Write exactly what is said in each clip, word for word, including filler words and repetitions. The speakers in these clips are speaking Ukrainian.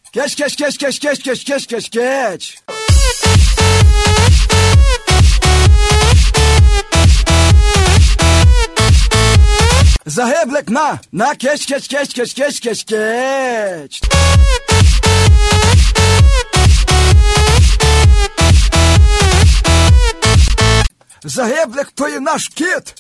Geç geç geç geç geç geç geç geç geç. Загиблик, на, на, кеч, кеч, кеч, кеч, кеч, кеч, кеч. Загиблик, то є наш кіт.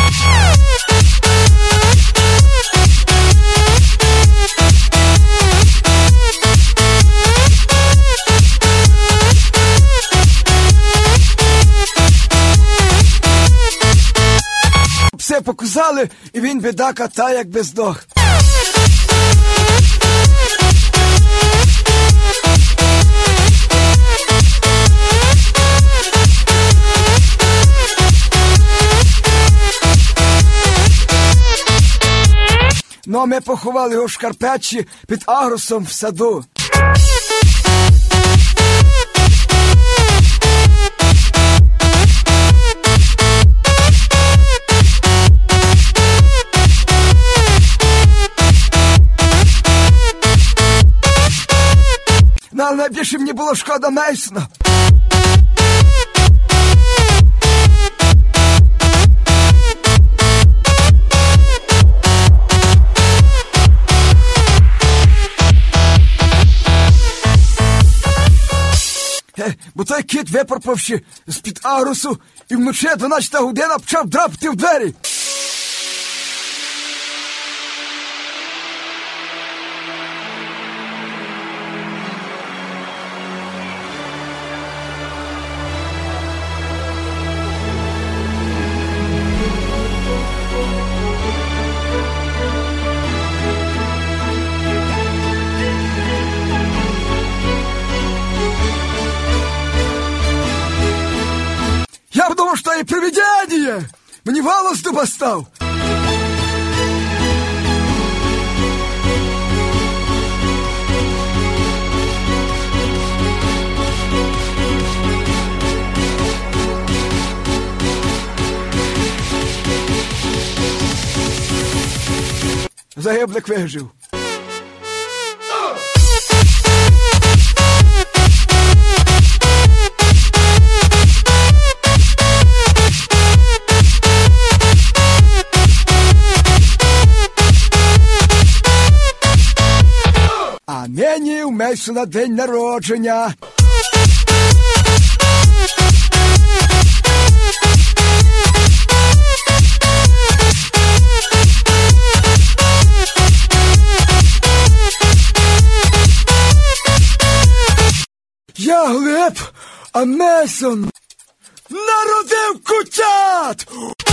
Все показали, і він, бідака, та як би здох. Ну, а ми поховали його в Шкарпетчі під Агросом в саду. Ну, але найбільше мені було шкода Мейсона. Бо той кіт, випорпавши з-під Агросу, і вночі дванадцята година почав драпати в двері. Я подумал, что и привидение! Мне волос дуба стал! Загиблик вижив. А нині у Мейсона день народження. Я Глеб, а Мейсон народив кутят!